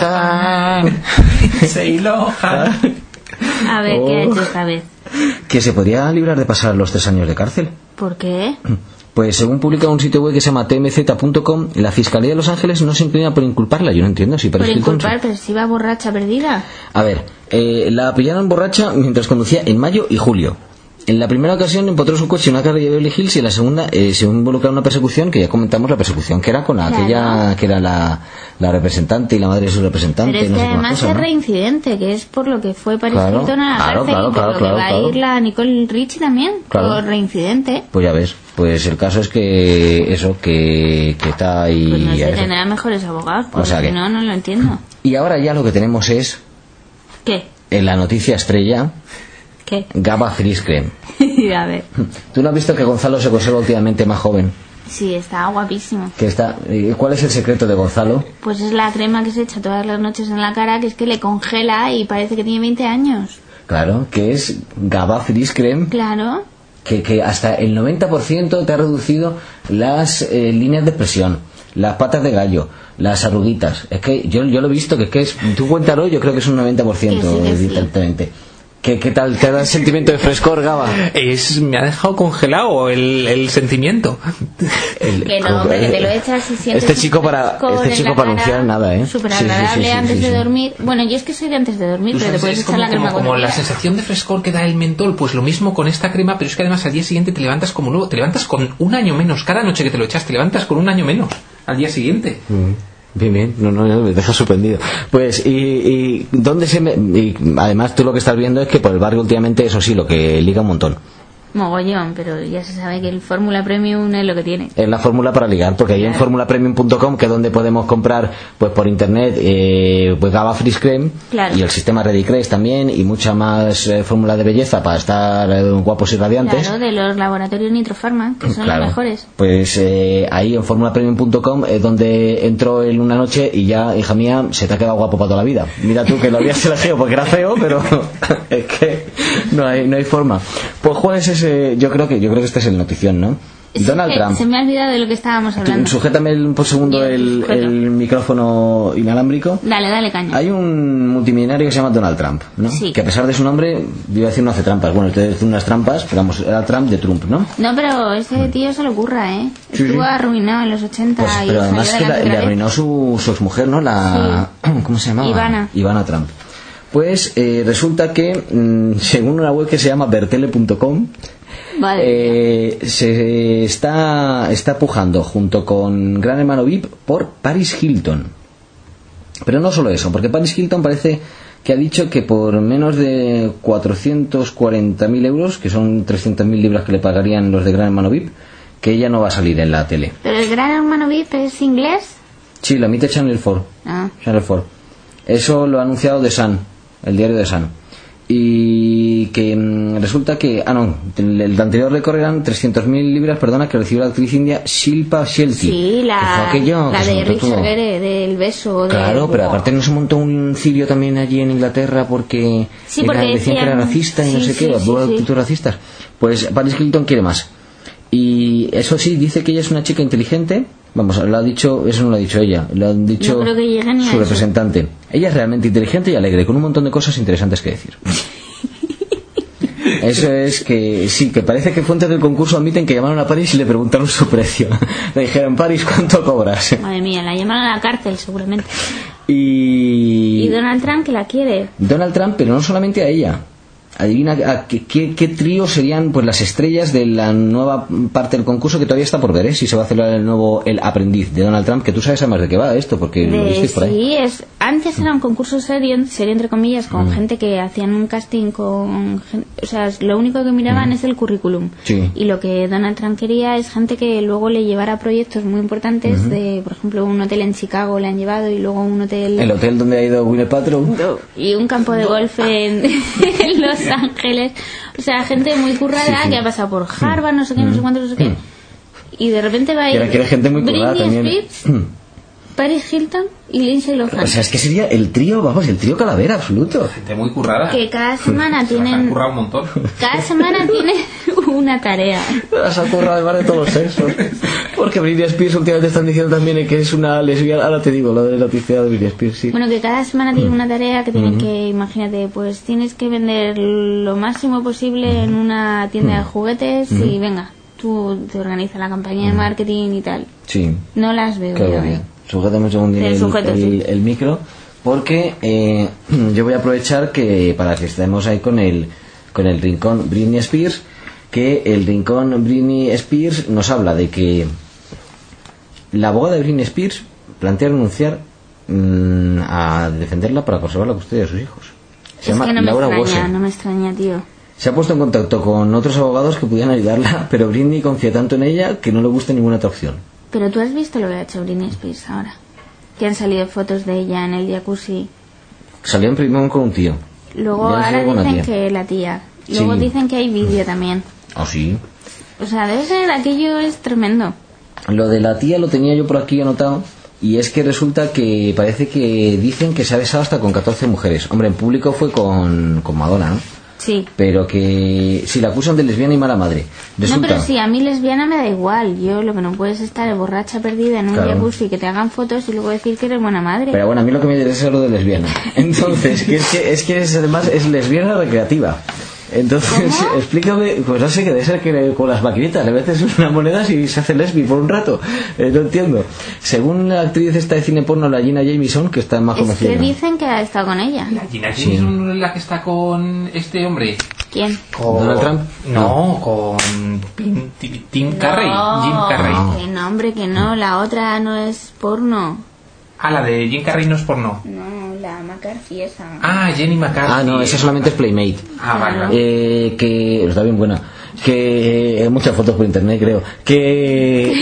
Speaker 1: Lohan. Lindsay Lohan.
Speaker 7: A ver, ¿qué ha hecho esta vez?
Speaker 6: Que se podría librar de pasar los 3 años de cárcel.
Speaker 7: ¿Por qué?
Speaker 6: Pues según publica un sitio web que se llama tmz.com, la Fiscalía de Los Ángeles no se inclina por inculparla. Yo no entiendo si
Speaker 7: ¿Por inculpar? Pero si iba borracha perdida.
Speaker 6: A ver, la pillaron borracha mientras conducía en mayo y julio. En la primera ocasión empotró su coche en una calle de Beverly Hills y en la segunda se involucró en una persecución, que ya comentamos la persecución que era con aquella que era la representante y la madre de su representante.
Speaker 7: Pero es
Speaker 6: no
Speaker 7: que
Speaker 6: sé
Speaker 7: además
Speaker 6: cosa,
Speaker 7: es
Speaker 6: ¿no?
Speaker 7: reincidente, que es por lo que fue Paris Hilton a la cárcel y por lo que va a ir la Nicole Richie también, por reincidente.
Speaker 6: Pues ya ves, pues el caso es que eso, que está ahí.
Speaker 7: Pues no sé, tendrá mejores abogados, porque si no, no lo entiendo.
Speaker 6: Y ahora ya lo que tenemos es...
Speaker 7: ¿Qué?
Speaker 6: En la noticia estrella...
Speaker 7: ¿Qué?
Speaker 6: GABA Freeze Creme.
Speaker 7: A ver.
Speaker 6: ¿Tú no has visto que Gonzalo se conserva últimamente más joven?
Speaker 7: Sí, está guapísimo.
Speaker 6: ¿Cuál es el secreto de Gonzalo?
Speaker 7: Pues es la crema que se echa todas las noches en la cara, que es que le congela y parece que tiene 20 años.
Speaker 6: Claro, que es GABA Freeze Creme.
Speaker 7: Claro.
Speaker 6: Que hasta el 90% te ha reducido las líneas de expresión, las patas de gallo, las arruguitas. Es que yo lo he visto, que es tú cuéntalo, yo creo que es un 90% directamente. ¿Qué tal te da el sentimiento de frescor, Gaba?
Speaker 1: Me ha dejado congelado el sentimiento.
Speaker 7: Que no, hombre, que te lo echas y sientes...
Speaker 6: Este chico para anunciar nada, ¿eh?
Speaker 7: Súper agradable antes de dormir. Bueno, yo es que soy de antes de dormir, pero te puedes echar la crema
Speaker 1: como la sensación de frescor que da el mentol, pues lo mismo con esta crema, pero es que además al día siguiente te levantas como nuevo. Te levantas con 1 año menos. Cada noche que te lo echas te levantas con 1 año menos al día siguiente.
Speaker 6: Bien, no, me deja sorprendido. Pues, y ¿dónde y además tú lo que estás viendo es que por el barrio últimamente, eso sí, lo que liga un montón.
Speaker 7: Mogollón, pero ya se sabe que el Fórmula Premium es lo que tiene.
Speaker 6: Es la fórmula para ligar, porque ahí en formulapremium.com, que es donde podemos comprar pues por internet pues GABA Freeze Creme, y el sistema Redicrest también, y mucha más fórmula de belleza para estar guapos y radiantes.
Speaker 7: Claro, de los laboratorios Nitrofarma, que son los mejores.
Speaker 6: Pues ahí en formulapremium.com es donde entró en una noche y ya, hija mía, se te ha quedado guapo para toda la vida. Mira tú que lo habías elegido porque era feo, pero es que no hay forma. Pues ¿cuál es ese yo creo que este es el notición, ¿no? Donald Trump.
Speaker 7: Se me ha olvidado de lo que estábamos hablando.
Speaker 6: Sujétame por segundo el micrófono inalámbrico.
Speaker 7: Dale caña.
Speaker 6: Hay un multimillonario que se llama Donald Trump, ¿no?
Speaker 7: Sí.
Speaker 6: Que a pesar de su nombre, yo iba a decir no hace trampas. Bueno, usted hace unas trampas, pero vamos, era Trump de Trump, ¿no?
Speaker 7: No, pero ese tío se lo ocurra, ¿eh?
Speaker 6: Sí,
Speaker 7: Estuvo
Speaker 6: sí.
Speaker 7: arruinado en los 80
Speaker 6: Pues,
Speaker 7: y
Speaker 6: pero además
Speaker 7: salió
Speaker 6: que
Speaker 7: adelante
Speaker 6: le
Speaker 7: otra vez.
Speaker 6: arruinó su exmujer, ¿no? ¿Cómo se llamaba? Ivana Trump. Pues resulta que, según una web que se llama bertele.com, se está pujando junto con Gran Hermano VIP por Paris Hilton. Pero no solo eso, porque Paris Hilton parece que ha dicho que por menos de 440.000 euros, que son 300.000 libras que le pagarían los de Gran Hermano VIP, que ella no va a salir en la tele.
Speaker 7: ¿Pero el Gran Hermano VIP es inglés?
Speaker 6: Sí, lo emite Channel 4. Channel 4. Eso lo ha anunciado The Sun, el diario The Sun. Y que resulta que el anterior récord eran 300.000 libras, que recibió la actriz india Shilpa Shetty.
Speaker 7: Sí, la de Richard Gere, del beso.
Speaker 6: Claro, pero aparte no se montó un cirio también allí en Inglaterra porque decían que era racista y no sé qué, actitudes racistas. Pues Paris Hilton quiere más. Y eso sí, dice que ella es una chica inteligente. Vamos, lo ha dicho, eso no lo ha dicho ella, lo han dicho su representante. Ella es realmente inteligente y alegre, con un montón de cosas interesantes que decir. Eso es que sí, que parece que fuentes del concurso admiten que llamaron a París y le preguntaron su precio. Le dijeron, París, ¿cuánto cobras?
Speaker 7: Madre mía, la llamaron a la cárcel seguramente.
Speaker 6: Y
Speaker 7: Donald Trump, que la quiere.
Speaker 6: Donald Trump, pero no solamente a ella. Adivina a qué trío serían pues las estrellas de la nueva parte del concurso, que todavía está por ver, si se va a celebrar El Aprendiz de Donald Trump, que tú sabes además de qué va esto, porque lo visteis por ahí.
Speaker 7: Sí, antes era un concurso serio entre comillas, con gente que hacían un casting o sea, lo único que miraban es el currículum.
Speaker 6: Sí.
Speaker 7: Y lo que Donald Trump quería es gente que luego le llevara proyectos muy importantes, por ejemplo, un hotel en Chicago le han llevado, y luego un hotel...
Speaker 6: El hotel donde ha ido Gwyneth Paltrow.
Speaker 7: Y un campo de golf en Los Ángeles. O sea, gente muy currada que ha pasado por Harvard, no sé qué, no sé cuánto, no sé qué. Y de repente va a ir
Speaker 6: que gente muy currada también.
Speaker 7: Spears, Paris Hilton y Lindsay Lohan.
Speaker 6: O sea, es que sería el trío calavera absoluto.
Speaker 1: Gente muy currada.
Speaker 7: Que cada semana tienen...
Speaker 1: han currado un montón.
Speaker 7: Cada semana tiene una tarea.
Speaker 6: Las ha currado además de todos los sexos. Porque Britney Spears últimamente están diciendo también que es una lesbiana. Ahora te digo lo de la noticia de Britney Spears, sí.
Speaker 7: Bueno, que cada semana tiene una tarea que tienen que, imagínate, pues tienes que vender lo máximo posible en una tienda de juguetes y venga, tú te organizas la campaña de marketing y tal.
Speaker 6: Sí.
Speaker 7: No las veo.
Speaker 6: Claro, bien. Sujétame un segundo el micro, porque yo voy a aprovechar que para que estemos ahí con el rincón Britney Spears, que el rincón Britney Spears nos habla de que la abogada de Britney Spears plantea renunciar a defenderla para conservar la custodia de sus hijos. Se llama Laura Wasser.
Speaker 7: No me extraña, tío.
Speaker 6: Se ha puesto en contacto con otros abogados que pudieran ayudarla, pero Britney confía tanto en ella que no le gusta ninguna otra opción.
Speaker 7: Pero tú has visto lo que ha hecho Britney Spears ahora, que han salido fotos de ella en el jacuzzi.
Speaker 6: Salió en primero con un tío.
Speaker 7: Luego ahora dicen que la tía. Luego dicen que hay vídeo también.
Speaker 6: ¿Ah, sí?
Speaker 7: O sea, debe ser, aquello es tremendo.
Speaker 6: Lo de la tía lo tenía yo por aquí anotado, y es que resulta que parece que dicen que se ha besado hasta con 14 mujeres. Hombre, en público fue con Madonna, ¿no?
Speaker 7: Sí.
Speaker 6: Pero que si la acusan de lesbiana y mala madre. Resulta...
Speaker 7: No, pero sí, a mí lesbiana me da igual. Yo lo que no puedes estar es borracha perdida en un jacuzzi, que te hagan fotos y luego decir que eres buena madre.
Speaker 6: Pero bueno, a mí lo que me interesa es lo de lesbiana. Entonces, que además es lesbiana recreativa. Entonces, explícame, pues no sé, que debe ser que con las maquinitas le metes una moneda y se hace lesbi por un rato. No entiendo. Según la actriz esta de cine porno, la Gina Jameson, que está más conocida.
Speaker 7: Es que dicen que ha estado con ella.
Speaker 1: La Gina Jameson es la que está con este hombre.
Speaker 7: ¿Quién?
Speaker 1: ¿Con
Speaker 6: Donald Trump?
Speaker 1: No, con Tim Carrey. Jim Carrey.
Speaker 7: Que no, hombre, que no. La otra no es porno.
Speaker 1: Ah, la de Jim Carrey no es porno.
Speaker 7: No, la McCarthy esa.
Speaker 1: Ah, Jenny McCarthy.
Speaker 6: Ah, no, esa solamente es Playmate.
Speaker 1: Ah, vale.
Speaker 6: Que está bien buena. Que muchas fotos por internet, creo. Que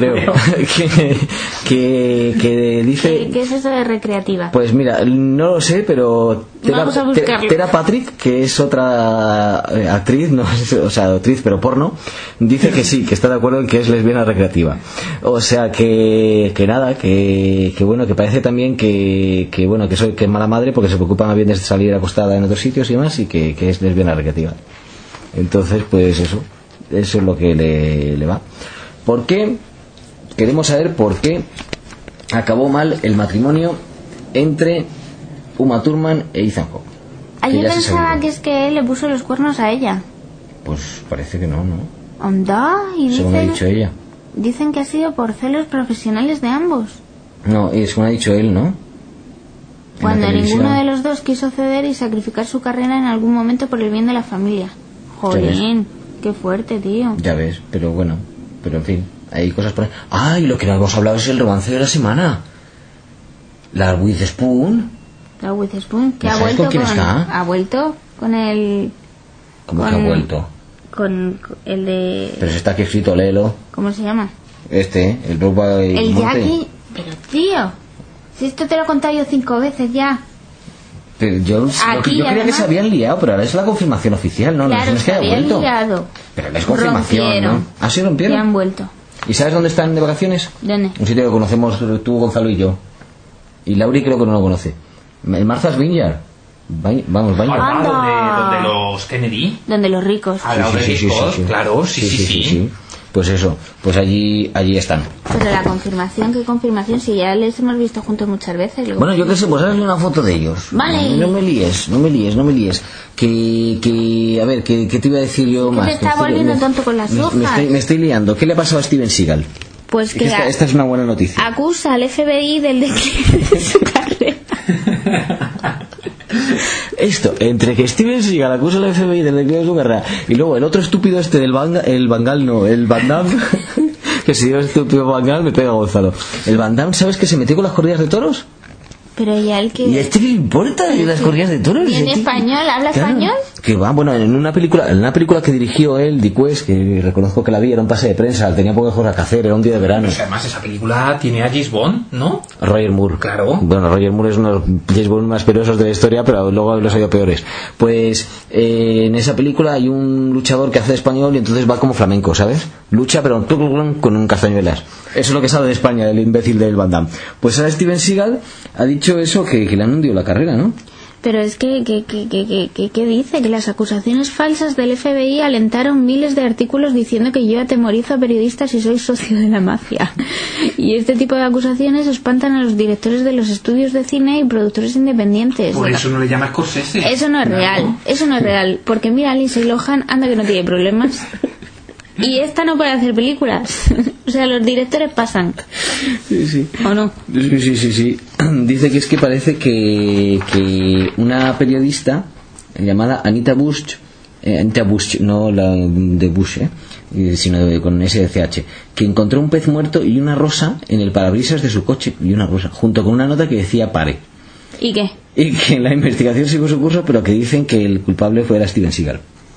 Speaker 6: dice.
Speaker 7: ¿Qué es eso de recreativa?
Speaker 6: Pues mira, no lo sé, pero Tera Patrick, que es otra actriz, no, o sea, actriz pero porno, dice que sí, que está de acuerdo en que es lesbiana recreativa. O sea que nada, que bueno, que parece también que bueno, que es mala madre porque se preocupa más bien de salir acostada en otros sitios y demás, y que es lesbiana recreativa. Entonces, pues eso es lo que le va. ¿Por qué? Queremos saber por qué acabó mal el matrimonio entre Uma Thurman e Ethan Hawke.
Speaker 7: Yo pensaba que es que él le puso los cuernos a ella.
Speaker 6: Pues parece que no.
Speaker 7: Anda, y
Speaker 6: según ha dicho ella.
Speaker 7: Dicen que ha sido por celos profesionales de ambos.
Speaker 6: No, es como ha dicho él, ¿no?
Speaker 7: Cuando ninguno de los dos quiso ceder y sacrificar su carrera en algún momento por el bien de la familia. Jolín, qué fuerte, tío.
Speaker 6: Ya ves, pero en fin, hay cosas por ahí. Ah, y lo que no hemos hablado es el romance de la semana. La Witherspoon.
Speaker 7: La Witherspoon, que
Speaker 6: ¿No
Speaker 7: ha
Speaker 6: sabes
Speaker 7: vuelto
Speaker 6: con quién está?
Speaker 7: Ha vuelto con el...
Speaker 6: ¿Cómo que ha vuelto?
Speaker 7: Con el de...
Speaker 6: Pero si está aquí escrito, léelo.
Speaker 7: ¿Cómo se llama?
Speaker 6: El Brokeback
Speaker 7: El
Speaker 6: Mountain.
Speaker 7: Jackie... Pero tío, si esto te lo he contado yo 5 veces ya.
Speaker 6: Pero yo creía
Speaker 7: además,
Speaker 6: que se habían liado, pero ahora es la confirmación oficial, ¿no?
Speaker 7: Claro,
Speaker 6: No es que haya vuelto.
Speaker 7: Liado.
Speaker 6: Pero no es confirmación,
Speaker 7: rompieron.
Speaker 6: ¿no? ¿Ah, sí rompieron?
Speaker 7: Ya han vuelto.
Speaker 6: ¿Y sabes dónde están de vacaciones?
Speaker 7: ¿Dónde?
Speaker 6: Un sitio que conocemos tú, Gonzalo y yo. Y Lauri creo que no lo conoce. El Martha's Vineyard. Vamos, Vineyard.
Speaker 1: ¿Donde los Kennedy?
Speaker 7: Donde los ricos.
Speaker 1: A la hora de ricos, claro, sí.
Speaker 6: Pues eso, pues allí están.
Speaker 7: Pero la confirmación, ¿qué confirmación? Si ya les hemos visto juntos muchas veces.
Speaker 6: Bueno, yo qué sé, pues hazle una foto de ellos.
Speaker 7: Vale.
Speaker 6: No me líes. Que a ver, ¿qué te iba a decir yo más?
Speaker 7: Se está volviendo tonto con las hojas.
Speaker 6: Me estoy liando. ¿Qué le ha pasado a Steven Seagal?
Speaker 7: Pues que
Speaker 6: esta es una buena noticia.
Speaker 7: Acusa al FBI del declive de su carrera.
Speaker 6: Esto, entre que Steven Seagal acusa al FBI del declive de su carrera y luego el otro estúpido el Van Damme que si yo estúpido Van Damme me pega Gonzalo. El Van Damme, ¿sabes que se metió con las corridas de toros?
Speaker 7: Pero ya el que...
Speaker 6: ¿Y a este qué le importa las corridas de toros?
Speaker 7: ¿Y en español? ¿Habla español?
Speaker 6: Que va, bueno, en una película que dirigió él, Diquest, que reconozco que la vi, era un pase de prensa, tenía pocas cosas que hacer, era un día de verano.
Speaker 1: Pues además esa película tiene a James Bond, ¿no?
Speaker 6: Roger Moore.
Speaker 1: Claro.
Speaker 6: Bueno, Roger Moore es uno de los James Bond más peligrosos de la historia, pero luego los ha ido peores. Pues en esa película hay un luchador que hace de español y entonces va como flamenco, ¿sabes? Lucha, pero con un castañuelas. Eso es lo que sabe de España, el imbécil del Van Damme. Pues ahora Steven Seagal ha dicho eso, que le han hundido la carrera, ¿no?
Speaker 7: Pero es que dice que las acusaciones falsas del FBI alentaron miles de artículos diciendo que yo atemorizo a periodistas y soy socio de la mafia. Y este tipo de acusaciones espantan a los directores de los estudios de cine y productores independientes.
Speaker 1: Por eso no le llama Scorsese.
Speaker 7: Eso no es real, eso no es real. Porque mira, Lindsay Lohan anda que no tiene problemas. Y esta no puede hacer películas. O sea, los directores pasan.
Speaker 6: Sí.
Speaker 7: ¿O no?
Speaker 6: Sí. Dice que es que parece que una periodista llamada Anita Bush, no la de Bush, sino con SCH, que encontró un pez muerto y una rosa en el parabrisas de su coche, y una rosa, junto con una nota que decía pare.
Speaker 7: ¿Y qué?
Speaker 6: Y que la investigación siguió su curso, pero que dicen que el culpable fue Steven Seagal.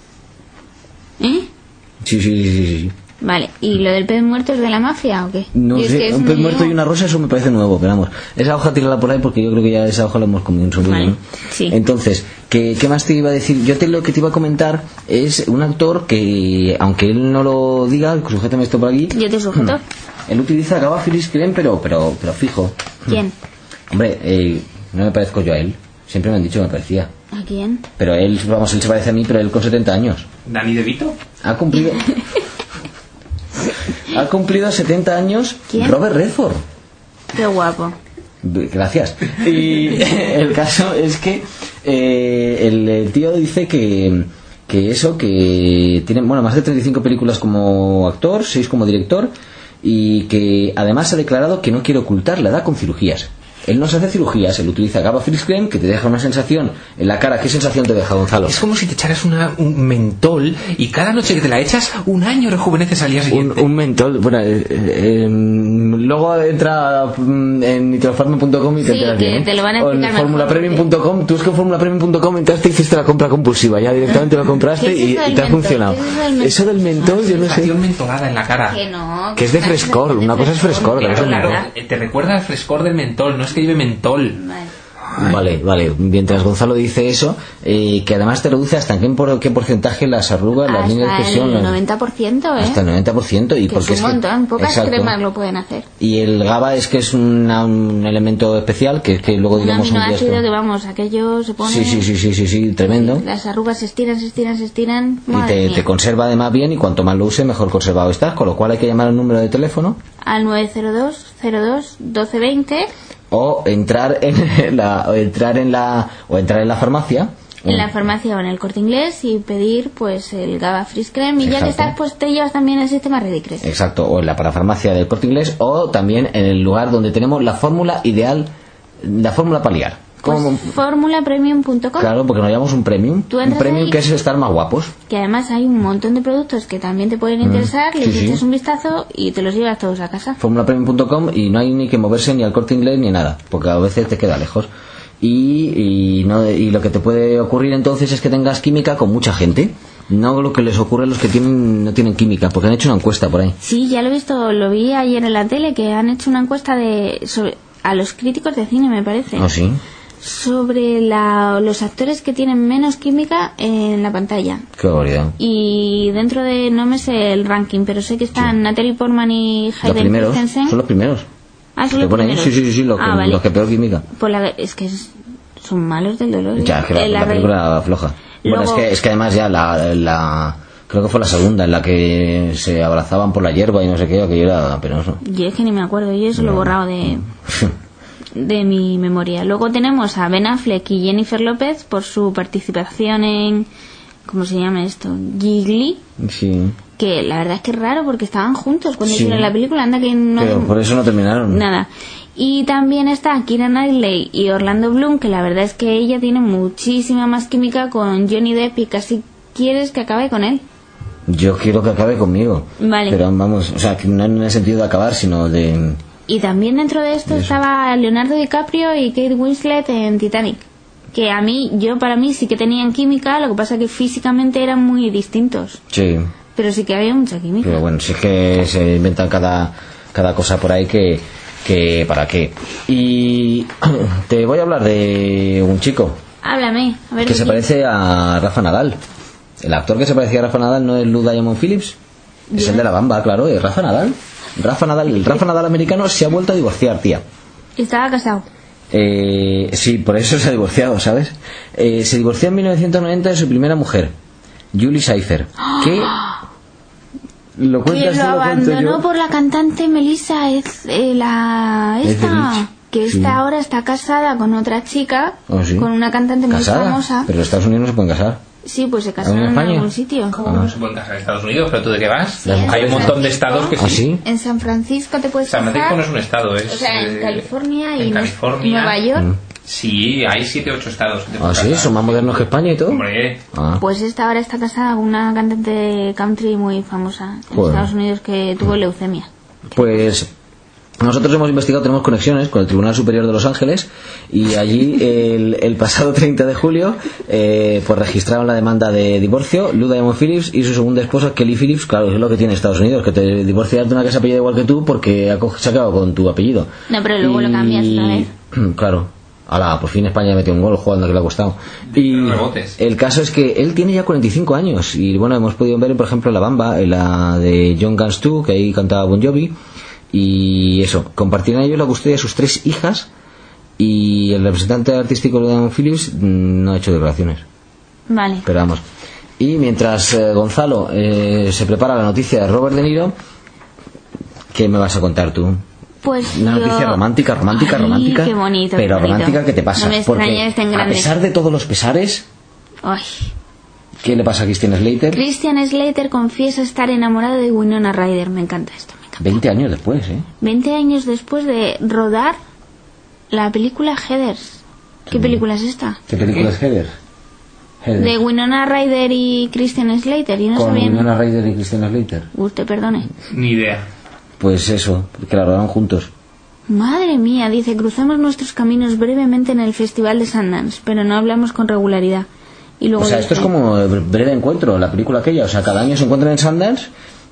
Speaker 6: Sí.
Speaker 7: Vale, ¿y lo del pez muerto es de la mafia o qué?
Speaker 6: No sé, un pez muerto y una rosa, eso me parece nuevo, pero vamos, esa hoja tírala por ahí porque yo creo que ya esa hoja la hemos comido un segundo,
Speaker 7: vale,
Speaker 6: ¿no?
Speaker 7: sí.
Speaker 6: Entonces, ¿qué más te iba a decir? Lo que te iba a comentar es un actor que, aunque él no lo diga, sujétame esto por aquí.
Speaker 7: ¿Yo te sujeto?
Speaker 6: Él utiliza Gaba Phillips Creme, pero fijo.
Speaker 7: ¿Quién?
Speaker 6: Hombre, no me parezco yo a él. Siempre me han dicho que me parecía.
Speaker 7: ¿A quién?
Speaker 6: Pero él se parece a mí, pero él con 70 años.
Speaker 1: ¿Danny DeVito?
Speaker 6: Ha cumplido 70 años. ¿Quién? Robert Redford.
Speaker 7: Qué guapo.
Speaker 6: Gracias. Y el caso es que el tío dice que tiene más de 35 películas como actor, 6 como director, y que además ha declarado que no quiere ocultar la edad con cirugías. Él no se hace cirugías, él utiliza Gaba Phillips Creme, que te deja una sensación en la cara. ¿Qué sensación te deja, Gonzalo?
Speaker 1: Es como si te echaras un mentol y cada noche que te la echas, un año rejuveneces al día siguiente.
Speaker 6: Un mentol, bueno, luego entra en nitrofarma.com y te enteras bien.
Speaker 7: Te lo van a
Speaker 6: o en formulapremium.com, tú es que en formulapremium.com entraste y hiciste la compra compulsiva, ya directamente lo compraste y te ha funcionado. Eso del mentol, yo no sé.
Speaker 1: Sensación mentolada en la cara.
Speaker 7: Que no.
Speaker 6: Que es de frescor, una cosa es frescor.
Speaker 1: Claro, te recuerda al frescor del mentol, no es que lleve mentol.
Speaker 7: Vale.
Speaker 6: Vale. Mientras Gonzalo dice eso, que además te reduce hasta en qué porcentaje las arrugas, las líneas de expresión.
Speaker 7: Hasta el 90%, ¿eh?
Speaker 6: Hasta el 90%. Y
Speaker 7: que
Speaker 6: porque
Speaker 7: es un montón, pocas
Speaker 6: exacto.
Speaker 7: cremas lo pueden hacer.
Speaker 6: Y el GABA es que es un elemento especial, que luego diremos
Speaker 7: un
Speaker 6: un día esto.
Speaker 7: aminoácido que vamos, aquello se pone...
Speaker 6: Sí, tremendo.
Speaker 7: Las arrugas se estiran.
Speaker 6: Y te conserva además bien, y cuanto más lo uses, mejor conservado estás, con lo cual hay que llamar al número de teléfono.
Speaker 7: Al 902 02 1220.
Speaker 6: O entrar en la farmacia.
Speaker 7: En la farmacia o en el Corte Inglés y pedir pues el GABA Freeze Cream, y ya que estás pues te llevas también el sistema Redicress.
Speaker 6: Exacto, o en la parafarmacia del Corte Inglés, o también en el lugar donde tenemos la fórmula ideal, la fórmula para liar.
Speaker 7: Pues formulapremium.com.
Speaker 6: Claro, porque nos llamamos un premium. Un premium
Speaker 7: ahí,
Speaker 6: que es estar más guapos.
Speaker 7: Que además hay un montón de productos que también te pueden interesar, les echas un vistazo y te los llevas todos a casa.
Speaker 6: Formulapremium.com, y no hay ni que moverse ni al Corte Inglés ni nada, porque a veces te queda lejos. Y lo que te puede ocurrir entonces es que tengas química con mucha gente. No lo que les ocurre a los que no tienen química, porque han hecho una encuesta por ahí.
Speaker 7: Sí, ya lo he visto, lo vi ayer en la tele, que han hecho una encuesta a los críticos de cine, me parece.
Speaker 6: ¿Oh, sí?
Speaker 7: Sobre los actores que tienen menos química en la pantalla.
Speaker 6: Qué barbaridad.
Speaker 7: Y dentro de, no me sé el ranking, pero sé que están Natalie Portman y Hayden Christensen.
Speaker 6: Son los primeros.
Speaker 7: Ah, son los primeros.
Speaker 6: Sí,
Speaker 7: Vale.
Speaker 6: Los que peor química.
Speaker 7: Pues es que son malos del dolor.
Speaker 6: Ya, que la película floja. Luego, bueno, es que además ya creo que fue la segunda en la que se abrazaban por la hierba y no sé qué, que era penoso.
Speaker 7: Yo es que ni me acuerdo, yo eso lo he borrado de mi memoria. Luego tenemos a Ben Affleck y Jennifer López por su participación en, ¿cómo se llama esto? Gigli.
Speaker 6: Sí.
Speaker 7: Que la verdad es que es raro porque estaban juntos cuando hicieron la película, anda que no...
Speaker 6: Pero por eso no terminaron.
Speaker 7: Nada. Y también está Keira Knightley y Orlando Bloom, que la verdad es que ella tiene muchísima más química con Johnny Depp y casi quieres que acabe con él.
Speaker 6: Yo quiero que acabe conmigo.
Speaker 7: Vale.
Speaker 6: Pero vamos, o sea, que no en el sentido de acabar, sino de...
Speaker 7: Y también dentro de esto estaba Leonardo DiCaprio y Kate Winslet en Titanic. Que para mí sí que tenían química, lo que pasa que físicamente eran muy distintos.
Speaker 6: Sí.
Speaker 7: Pero sí que había mucha química.
Speaker 6: Pero bueno, si es que se inventan cada cosa por ahí que para qué. Y te voy a hablar de un chico.
Speaker 7: Háblame, a ver.
Speaker 6: Que se parece a Rafa Nadal. El actor que se parecía a Rafa Nadal no es Lou Diamond Phillips. Es el de la Bamba, claro, es Rafa Nadal. El Rafa Nadal americano se ha vuelto a divorciar, tía.
Speaker 7: Estaba casado.
Speaker 6: Sí, por eso se ha divorciado, ¿sabes? Se divorció en 1990 de su primera mujer, Julie Seifer. Que lo cuentas tú,
Speaker 7: lo
Speaker 6: lo cuento
Speaker 7: abandonó
Speaker 6: yo.
Speaker 7: por la cantante Melissa ahora está casada con otra chica,
Speaker 6: ¿sí?
Speaker 7: Con una cantante muy famosa.
Speaker 6: Pero en Estados Unidos no se pueden casar.
Speaker 7: Sí, pues se casaron en algún sitio.
Speaker 1: ¿Cómo no se pueden casar en Estados Unidos? ¿Pero tú de qué vas?
Speaker 7: Sí,
Speaker 1: hay un montón de estados que sí.
Speaker 6: ¿Sí?
Speaker 7: En San Francisco te puedes casar.
Speaker 1: San Francisco no es un estado, es...
Speaker 7: O sea, en California y
Speaker 1: California,
Speaker 7: Nueva York.
Speaker 1: Sí, hay 7 o 8 estados.
Speaker 6: Sí, son más modernos que España y todo.
Speaker 1: Hombre.
Speaker 7: Pues esta ahora está casada con una cantante country muy famosa en Estados Unidos que tuvo leucemia.
Speaker 6: Pues nosotros hemos investigado, tenemos conexiones con el Tribunal Superior de Los Ángeles, y allí el pasado 30 de julio pues registraron la demanda de divorcio Lou Diamond Phillips y su segunda esposa Kelly Phillips. Claro, es lo que tiene Estados Unidos, que te divorcias de una que se apellida igual que tú porque se ha quedado con tu apellido.
Speaker 7: No, pero luego lo cambias otra vez.
Speaker 6: Claro. Ahora, por fin España metió un gol jugando, que le ha costado. Y el caso es que él tiene ya 45 años. Y bueno, hemos podido ver, por ejemplo, La Bamba, la de John Guns 2, que ahí cantaba Bon Jovi. Y eso, compartieron ellos la custodia de sus 3 hijas. Y el representante artístico de Diamond Phillips no ha hecho declaraciones.
Speaker 7: Vale.
Speaker 6: Pero vamos. Y mientras Gonzalo se prepara la noticia de Robert De Niro, ¿qué me vas a contar tú?
Speaker 7: Pues
Speaker 6: una noticia romántica.
Speaker 7: Qué bonito,
Speaker 6: pero
Speaker 7: qué bonito.
Speaker 6: romántica, ¿qué te pasa?
Speaker 7: No me
Speaker 6: porque a pesar de todos los pesares,
Speaker 7: ay,
Speaker 6: ¿qué le pasa a Christian Slater?
Speaker 7: Christian Slater confiesa estar enamorado de Winona Ryder. Me encanta esto, me encanta.
Speaker 6: 20 años después,
Speaker 7: 20 años después de rodar la película Heathers. ¿Qué película es esta?
Speaker 6: ¿Qué película es Heathers?
Speaker 7: De Winona Ryder y Christian Slater. Y no
Speaker 6: ¿Con
Speaker 7: sabía
Speaker 6: Winona Ryder y Christian Slater?
Speaker 7: Usted perdone.
Speaker 1: Ni idea.
Speaker 6: Pues eso, porque la rodaron juntos.
Speaker 7: Madre mía, dice, cruzamos nuestros caminos brevemente en el Festival de Sundance, pero no hablamos con regularidad. Y luego
Speaker 6: esto es como Breve Encuentro, la película aquella. O sea, cada año se encuentran en Sundance,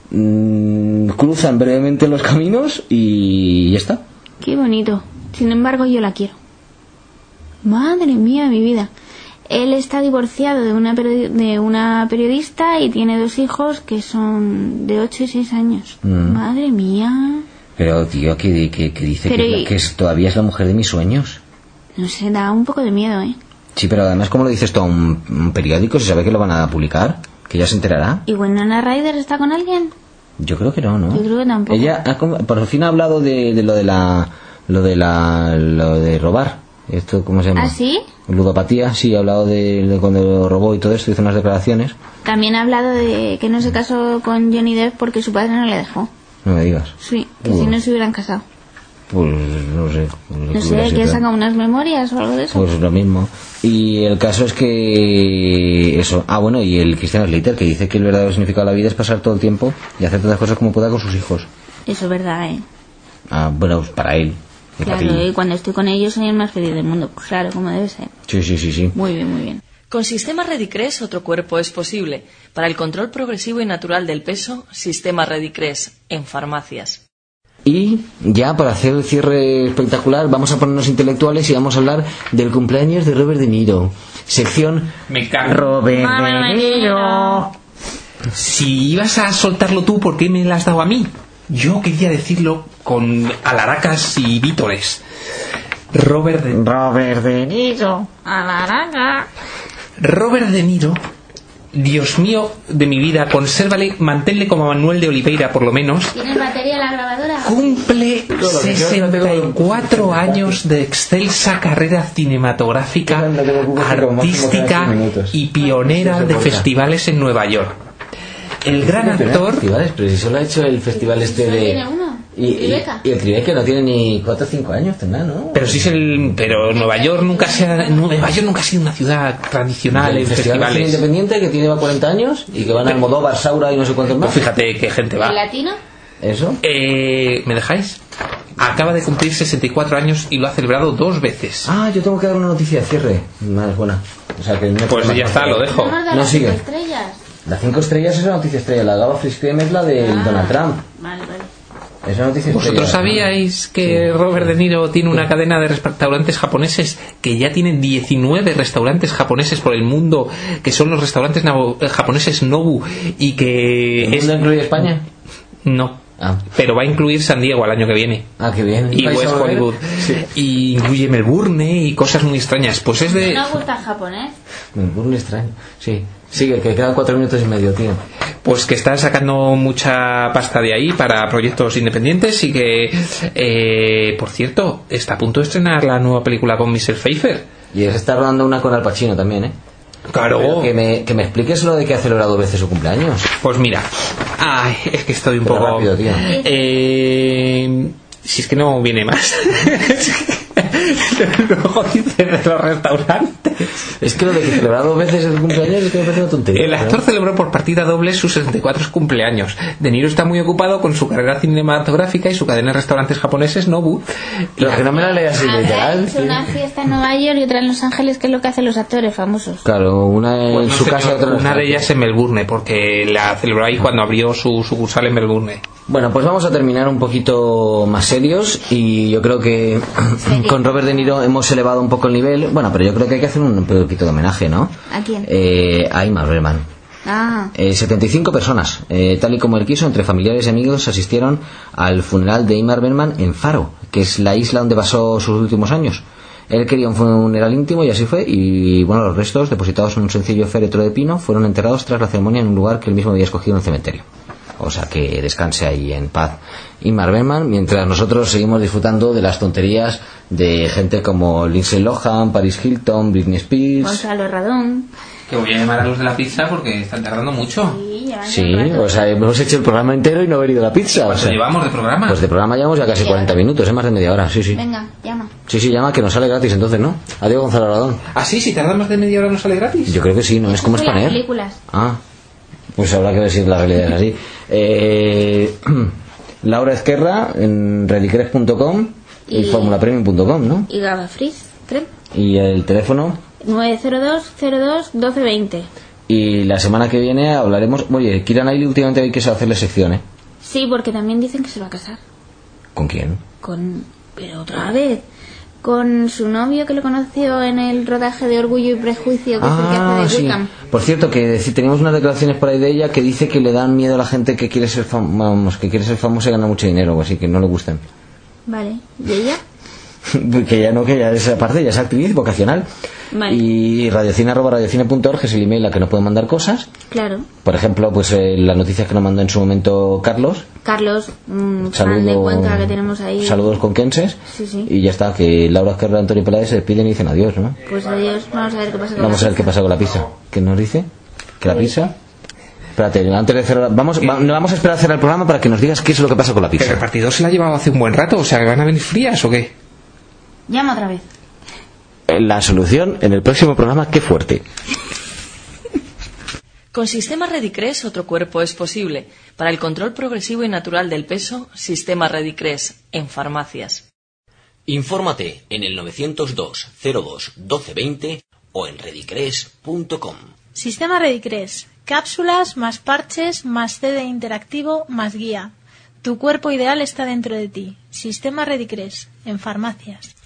Speaker 6: cruzan brevemente los caminos y ya está.
Speaker 7: Qué bonito. Sin embargo, yo la quiero. Madre mía, mi vida. Él está divorciado de una periodista y tiene 2 hijos que son de 8 y 6 años. Madre mía.
Speaker 6: Pero, tío, que dice
Speaker 7: Pero
Speaker 6: todavía es la mujer de mis sueños.
Speaker 7: No sé, da un poco de miedo, ¿eh?
Speaker 6: Sí, pero además, ¿cómo lo dices tú a un periódico? ¿Se sabe que lo van a publicar? ¿Que ya se enterará?
Speaker 7: ¿Y Winona Ryder está con alguien?
Speaker 6: Yo creo que no, ¿no?
Speaker 7: Yo creo que tampoco.
Speaker 6: Ella por fin ha hablado de lo de robar. ¿Esto cómo se llama?
Speaker 7: ¿Ah, sí?
Speaker 6: Ludopatía, sí, ha hablado de cuando robó y todo esto, hizo unas declaraciones.
Speaker 7: También ha hablado de que no se casó con Johnny Depp porque su padre no le dejó.
Speaker 6: No me digas.
Speaker 7: Sí, que si no se hubieran casado.
Speaker 6: Pues no sé.
Speaker 7: No sé, que saca unas memorias o algo de eso.
Speaker 6: Pues lo mismo. Y el caso es que eso. Ah, bueno, y el Christian Slater, que dice que el verdadero significado de la vida es pasar todo el tiempo y hacer tantas cosas como pueda con sus hijos.
Speaker 7: Eso es verdad, ¿eh?
Speaker 6: Ah, bueno, pues para él.
Speaker 7: Claro, y cuando estoy con ellos soy el más feliz del mundo. Pues claro, como debe ser.
Speaker 6: Sí.
Speaker 3: Muy bien. Con Sistema Redicres otro cuerpo es posible. Para el control progresivo y natural del peso, Sistema Redicres en farmacias.
Speaker 6: Y ya para hacer el cierre espectacular vamos a ponernos intelectuales y vamos a hablar del cumpleaños de Robert De Niro. Sección
Speaker 1: Me cago.
Speaker 6: Robert De Niro.
Speaker 1: Si ibas a soltarlo tú, ¿por qué me lo has dado a mí? Yo quería decirlo con alaracas y vítores. Robert De Niro.
Speaker 7: Alaraca.
Speaker 1: Robert De Niro, Dios mío de mi vida, consérvale, manténle como Manuel de Oliveira por lo menos.
Speaker 7: ¿Tienes batería en la grabadora?
Speaker 1: Cumple 64 años de excelsa carrera cinematográfica, artística y pionera de festivales en Nueva York. El gran actor...
Speaker 6: Pero si solo ha hecho el festival este de...
Speaker 7: ¿Tiene uno?
Speaker 6: Y el Tribeca no tiene ni 4 o 5 años, tendrá, ¿no?
Speaker 1: Pero Nueva York nunca ha sido una ciudad tradicional en festivales.
Speaker 6: Independiente que tiene 40 años y que van a Almodóvar, Saura y no sé cuántos más.
Speaker 1: Pues fíjate qué gente va.
Speaker 7: ¿El latino?
Speaker 6: ¿Eso?
Speaker 1: ¿Me dejáis? Acaba de cumplir 64 años y lo ha celebrado 2 veces.
Speaker 6: Ah, yo tengo que dar una noticia de cierre. Más buena. O sea, que
Speaker 1: pues ya está, lo dejo.
Speaker 6: No sigue.
Speaker 7: Estrellas.
Speaker 6: Las 5 estrellas es la noticia estrella. La Gaba Freeze Cream es la de Donald Trump.
Speaker 7: Vale.
Speaker 6: Es una noticia
Speaker 1: ¿Vosotros
Speaker 6: estrella.
Speaker 1: sabíais que Robert De Niro tiene una cadena de restaurantes japoneses que ya tiene 19 restaurantes japoneses por el mundo, que son los restaurantes japoneses Nobu, y que...
Speaker 6: ¿El mundo incluye España?
Speaker 1: No.
Speaker 6: Ah.
Speaker 1: Pero va a incluir San Diego al año que viene.
Speaker 6: Ah, qué bien.
Speaker 1: Y West Hollywood.
Speaker 6: Sí.
Speaker 1: Y incluye Melbourne y cosas muy extrañas. Pues es de...
Speaker 7: ¿No gusta el japonés?
Speaker 6: Melbourne extraño. Sí. Sigue, que quedan 4 minutos y medio, tío.
Speaker 1: Pues que está sacando mucha pasta de ahí para proyectos independientes y que, por cierto, está a punto de estrenar la nueva película con Michelle Pfeiffer.
Speaker 6: Y se está rodando una con Al Pacino también, ¿eh?
Speaker 1: Claro.
Speaker 6: Pero que me expliques lo de que ha celebrado 2 veces su cumpleaños.
Speaker 1: Pues mira, es que estoy un poco
Speaker 6: rápido, tío.
Speaker 1: Si es que no viene más. Luego dice de los restaurantes.
Speaker 6: Es que lo de que celebrar 2 veces el cumpleaños es que me parece una tontería.
Speaker 1: El actor celebró por partida doble sus 64 cumpleaños. De Niro está muy ocupado con su carrera cinematográfica y su cadena de restaurantes japoneses Nobu.
Speaker 6: Pero que no me la leas así literal.
Speaker 7: Ha hecho una fiesta en Nueva York y otra en Los Ángeles, que es lo que hacen los actores famosos.
Speaker 6: Claro, una en
Speaker 1: Pues no
Speaker 6: su
Speaker 1: sé,
Speaker 6: casa, otra en
Speaker 1: una de ellas en Melbourne, porque la celebró ahí cuando abrió su sucursal en Melbourne.
Speaker 6: Bueno, pues vamos a terminar un poquito más serios y yo creo que con Robert De Niro hemos elevado un poco el nivel. Bueno, pero yo creo que hay que hacer un poquito de homenaje, ¿no?
Speaker 7: ¿A quién?
Speaker 6: A Ingmar Bergman. 75 personas, tal y como él quiso, entre familiares y amigos, asistieron al funeral de Ingmar Bergman en Faro, que es la isla donde pasó sus últimos años. Él quería un funeral íntimo y así fue, y bueno, los restos, depositados en un sencillo féretro de pino, fueron enterrados tras la ceremonia en un lugar que él mismo había escogido en el cementerio. O sea, que descanse ahí en paz Ingmar Bergman, mientras nosotros seguimos disfrutando de las tonterías de gente como Lindsay Lohan, Paris Hilton, Britney Spears.
Speaker 7: Gonzalo Radón.
Speaker 1: Que voy a llamar a los de la pizza porque están tardando mucho.
Speaker 6: Sí, o sea, hemos hecho el programa entero y no ha venido la pizza.
Speaker 1: ¿Cuánto llevamos de programa?
Speaker 6: Pues de programa llevamos ya casi 40 minutos, más de media hora, sí.
Speaker 7: Venga, llama.
Speaker 6: Sí, llama, que nos sale gratis entonces, ¿no? Adiós, Gonzalo Radón.
Speaker 1: ¿Ah, sí? Si tarda más de media hora no sale gratis.
Speaker 6: Yo creo que sí, ¿no? Es como Spanair.
Speaker 7: Películas.
Speaker 6: Ah, pues habrá que ver si la realidad es así. Laura Ezquerra en redicres.com y formulapremium.com, ¿no?
Speaker 7: Y Gaba Freeze, creo.
Speaker 6: Y el teléfono
Speaker 7: 902-02-1220.
Speaker 6: y la semana que viene hablaremos. Oye, Keira Knightley últimamente hay que hacerle sección, ¿eh?
Speaker 7: Sí, porque también dicen que se va a casar.
Speaker 6: ¿Con quién?
Speaker 7: Pero otra vez. con su novio que lo conoció en el rodaje de Orgullo y Prejuicio, que es el que hace de Wickham.
Speaker 6: Por cierto, que teníamos unas declaraciones por ahí de ella que dice que le dan miedo a la gente que quiere ser famosa y gana mucho dinero, así que no le gustan.
Speaker 7: Vale, ¿y ella?
Speaker 6: que ya es aparte, ya es actriz vocacional.
Speaker 7: Vale.
Speaker 6: Y radiocine@radiocine.org es el email a que nos pueden mandar cosas.
Speaker 7: Claro.
Speaker 6: Por ejemplo, pues las noticias que nos mandó en su momento Carlos,
Speaker 7: fan de Cuenca que tenemos ahí.
Speaker 6: Saludos conquenses.
Speaker 7: Sí.
Speaker 6: Y ya está, que Laura Esquerra y Antonio Peláez se despiden y dicen adiós, ¿no?
Speaker 7: Pues adiós, vamos a ver qué pasa con
Speaker 6: Vamos a ver qué pasa con la pizza. ¿Qué nos dice? ¿Que la pizza? Espérate, antes de cerrar, vamos a esperar a cerrar el programa para que nos digas qué es lo que pasa con la pizza.
Speaker 1: ¿El repartidor se la ha llevado hace un buen rato? O sea, ¿que van a venir frías o qué?
Speaker 7: Llama otra vez.
Speaker 6: La solución en el próximo programa, qué fuerte.
Speaker 3: Con Sistema Redicres otro cuerpo es posible. Para el control progresivo y natural del peso, Sistema Redicres en farmacias.
Speaker 4: Infórmate en el 902 02 1220 o en redicres.com.
Speaker 5: Sistema Redicres. Cápsulas, más parches, más CD interactivo, más guía. Tu cuerpo ideal está dentro de ti. Sistema Redicres en farmacias.